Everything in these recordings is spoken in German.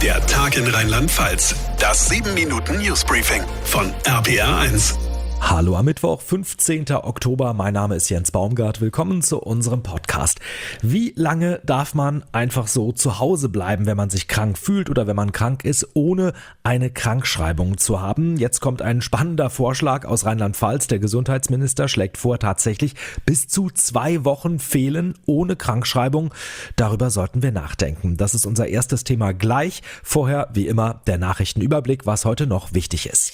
Der Tag in Rheinland-Pfalz. Das 7-Minuten-Newsbriefing von RPR1. Hallo am Mittwoch, 15. Oktober. Mein Name ist Jens Baumgart. Willkommen zu unserem Podcast. Wie lange darf man einfach so zu Hause bleiben, wenn man sich krank fühlt oder wenn man krank ist, ohne eine Krankschreibung zu haben? Jetzt kommt ein spannender Vorschlag aus Rheinland-Pfalz. Der Gesundheitsminister schlägt vor, tatsächlich bis zu 2 Wochen fehlen ohne Krankschreibung. Darüber sollten wir nachdenken. Das ist unser erstes Thema gleich. Vorher, wie immer, der Nachrichtenüberblick, was heute noch wichtig ist.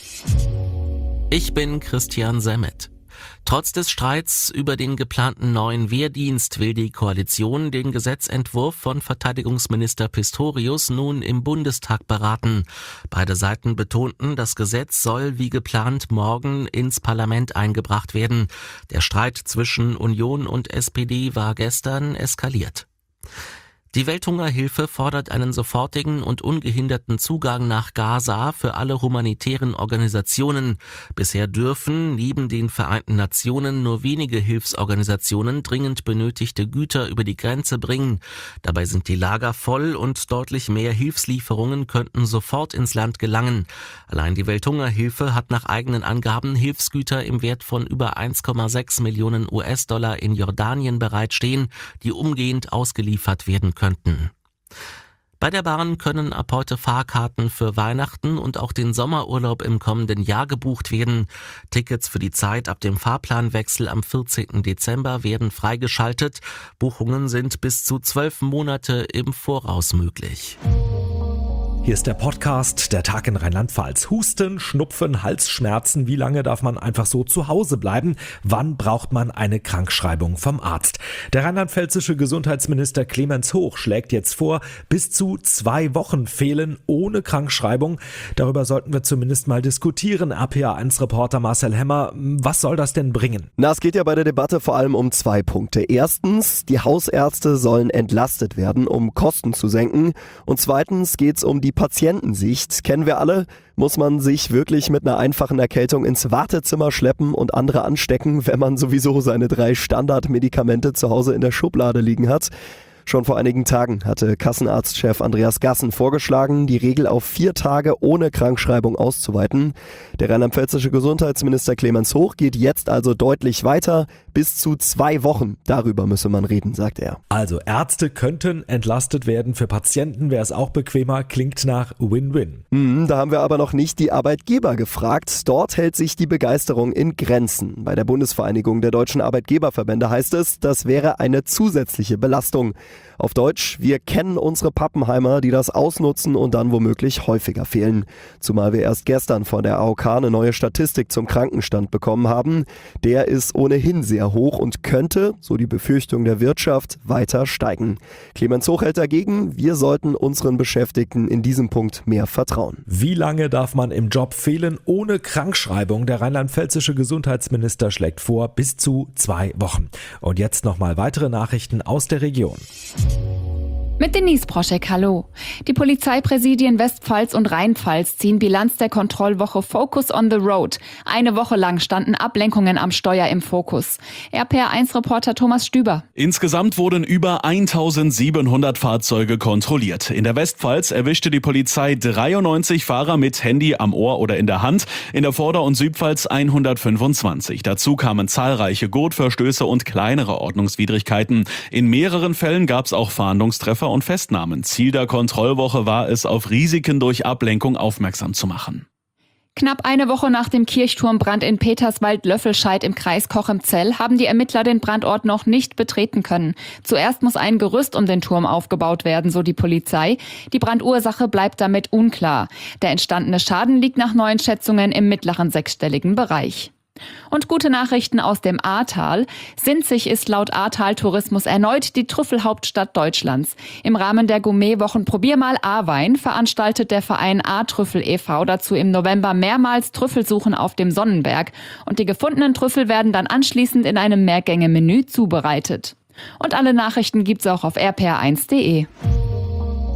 Ich bin Christian Semmet. Trotz des Streits über den geplanten neuen Wehrdienst will die Koalition den Gesetzentwurf von Verteidigungsminister Pistorius nun im Bundestag beraten. Beide Seiten betonten, das Gesetz soll wie geplant morgen ins Parlament eingebracht werden. Der Streit zwischen Union und SPD war gestern eskaliert. Die Welthungerhilfe fordert einen sofortigen und ungehinderten Zugang nach Gaza für alle humanitären Organisationen. Bisher dürfen neben den Vereinten Nationen nur wenige Hilfsorganisationen dringend benötigte Güter über die Grenze bringen. Dabei sind die Lager voll und deutlich mehr Hilfslieferungen könnten sofort ins Land gelangen. Allein die Welthungerhilfe hat nach eigenen Angaben Hilfsgüter im Wert von über 1,6 Millionen US-Dollar in Jordanien bereitstehen, die umgehend ausgeliefert werden könnten. Bei der Bahn können ab heute Fahrkarten für Weihnachten und auch den Sommerurlaub im kommenden Jahr gebucht werden. Tickets für die Zeit ab dem Fahrplanwechsel am 14. Dezember werden freigeschaltet. Buchungen sind bis zu 12 Monate im Voraus möglich. Hier ist der Podcast, der Tag in Rheinland-Pfalz. Husten, Schnupfen, Halsschmerzen. Wie lange darf man einfach so zu Hause bleiben? Wann braucht man eine Krankschreibung vom Arzt? Der rheinland-pfälzische Gesundheitsminister Clemens Hoch schlägt jetzt vor, bis zu 2 Wochen fehlen ohne Krankschreibung. Darüber sollten wir zumindest mal diskutieren. RPR1-Reporter Marcel Hemmer, was soll das denn bringen? Es geht ja bei der Debatte vor allem um 2 Punkte. Erstens, die Hausärzte sollen entlastet werden, um Kosten zu senken. Und zweitens geht es um die Patientensicht. Kennen wir alle, muss man sich wirklich mit einer einfachen Erkältung ins Wartezimmer schleppen und andere anstecken, wenn man sowieso seine 3 Standardmedikamente zu Hause in der Schublade liegen hat. Schon vor einigen Tagen hatte Kassenarztchef Andreas Gassen vorgeschlagen, die Regel auf 4 Tage ohne Krankschreibung auszuweiten. Der rheinland-pfälzische Gesundheitsminister Clemens Hoch geht jetzt also deutlich weiter. Bis zu 2 Wochen. Darüber müsse man reden, sagt er. Also Ärzte könnten entlastet werden. Für Patienten wäre es auch bequemer. Klingt nach Win-Win. Da haben wir aber noch nicht die Arbeitgeber gefragt. Dort hält sich die Begeisterung in Grenzen. Bei der Bundesvereinigung der deutschen Arbeitgeberverbände heißt es, das wäre eine zusätzliche Belastung. Auf Deutsch, wir kennen unsere Pappenheimer, die das ausnutzen und dann womöglich häufiger fehlen. Zumal wir erst gestern von der AOK eine neue Statistik zum Krankenstand bekommen haben. Der ist ohnehin sehr hoch und könnte, so die Befürchtung der Wirtschaft, weiter steigen. Clemens Hoch hält dagegen, wir sollten unseren Beschäftigten in diesem Punkt mehr vertrauen. Wie lange darf man im Job fehlen ohne Krankschreibung? Der rheinland-pfälzische Gesundheitsminister schlägt vor, bis zu 2 Wochen. Und jetzt nochmal weitere Nachrichten aus der Region. Mit Denise Proschek, hallo. Die Polizeipräsidien Westpfalz und Rheinpfalz ziehen Bilanz der Kontrollwoche Focus on the Road. Eine Woche lang standen Ablenkungen am Steuer im Fokus. RPR1-Reporter Thomas Stüber. Insgesamt wurden über 1700 Fahrzeuge kontrolliert. In der Westpfalz erwischte die Polizei 93 Fahrer mit Handy am Ohr oder in der Hand. In der Vorder- und Südpfalz 125. Dazu kamen zahlreiche Gurtverstöße und kleinere Ordnungswidrigkeiten. In mehreren Fällen gab es auch Fahndungstreffer und Festnahmen. Ziel der Kontrollwoche war es, auf Risiken durch Ablenkung aufmerksam zu machen. Knapp eine Woche nach dem Kirchturmbrand in Peterswald-Löffelscheid im Kreis Cochem-Zell haben die Ermittler den Brandort noch nicht betreten können. Zuerst muss ein Gerüst um den Turm aufgebaut werden, so die Polizei. Die Brandursache bleibt damit unklar. Der entstandene Schaden liegt nach neuen Schätzungen im mittleren 6-stelligen Bereich. Und gute Nachrichten aus dem Ahrtal. Sinzig ist laut Ahrtal Tourismus erneut die Trüffelhauptstadt Deutschlands. Im Rahmen der Gourmetwochen Probier mal Ahrwein veranstaltet der Verein Ahrtrüffel e.V. dazu im November mehrmals Trüffelsuchen auf dem Sonnenberg. Und die gefundenen Trüffel werden dann anschließend in einem Mehrgänge-Menü zubereitet. Und alle Nachrichten gibt's auch auf rpr1.de.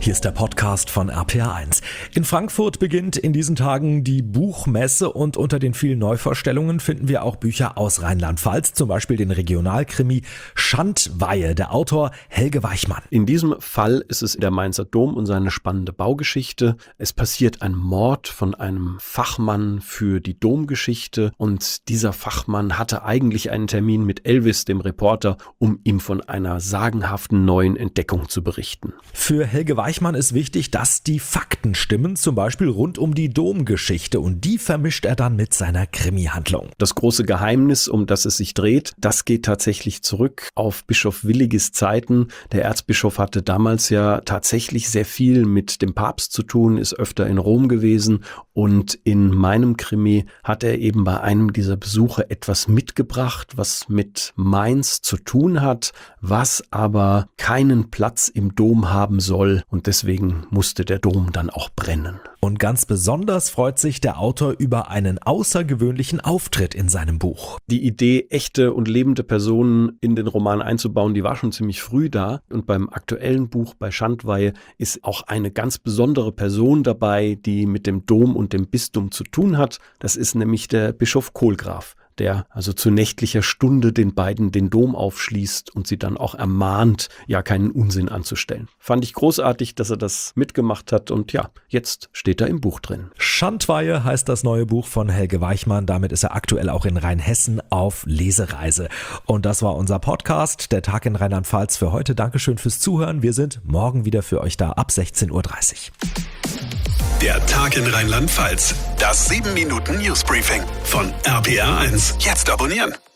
Hier ist der Podcast von RPA1. In Frankfurt beginnt in diesen Tagen die Buchmesse und unter den vielen Neuvorstellungen finden wir auch Bücher aus Rheinland-Pfalz, zum Beispiel den Regionalkrimi Schandweihe, der Autor Helge Weichmann. In diesem Fall ist es der Mainzer Dom und seine spannende Baugeschichte. Es passiert ein Mord von einem Fachmann für die Domgeschichte und dieser Fachmann hatte eigentlich einen Termin mit Elvis, dem Reporter, um ihm von einer sagenhaften neuen Entdeckung zu berichten. Für Helge Weichmann ist wichtig, dass die Fakten stimmen, zum Beispiel rund um die Domgeschichte, und die vermischt er dann mit seiner Krimi-Handlung. Das große Geheimnis, um das es sich dreht, das geht tatsächlich zurück auf Bischof Williges Zeiten. Der Erzbischof hatte damals ja tatsächlich sehr viel mit dem Papst zu tun, ist öfter in Rom gewesen und in meinem Krimi hat er eben bei einem dieser Besuche etwas mitgebracht, was mit Mainz zu tun hat, was aber keinen Platz im Dom haben soll. Und deswegen musste der Dom dann auch brennen. Und ganz besonders freut sich der Autor über einen außergewöhnlichen Auftritt in seinem Buch. Die Idee, echte und lebende Personen in den Roman einzubauen, die war schon ziemlich früh da. Und beim aktuellen Buch, bei Schandweihe, ist auch eine ganz besondere Person dabei, die mit dem Dom und dem Bistum zu tun hat. Das ist nämlich der Bischof Kohlgraf, der also zu nächtlicher Stunde den beiden den Dom aufschließt und sie dann auch ermahnt, ja keinen Unsinn anzustellen. Fand ich großartig, dass er das mitgemacht hat und ja, jetzt steht er im Buch drin. Schandweihe heißt das neue Buch von Helge Weichmann. Damit ist er aktuell auch in Rheinhessen auf Lesereise. Und das war unser Podcast, der Tag in Rheinland-Pfalz für heute. Dankeschön fürs Zuhören. Wir sind morgen wieder für euch da ab 16:30 Uhr. Der Tag in Rheinland-Pfalz. Das 7-Minuten-Newsbriefing von RPA1. Jetzt abonnieren.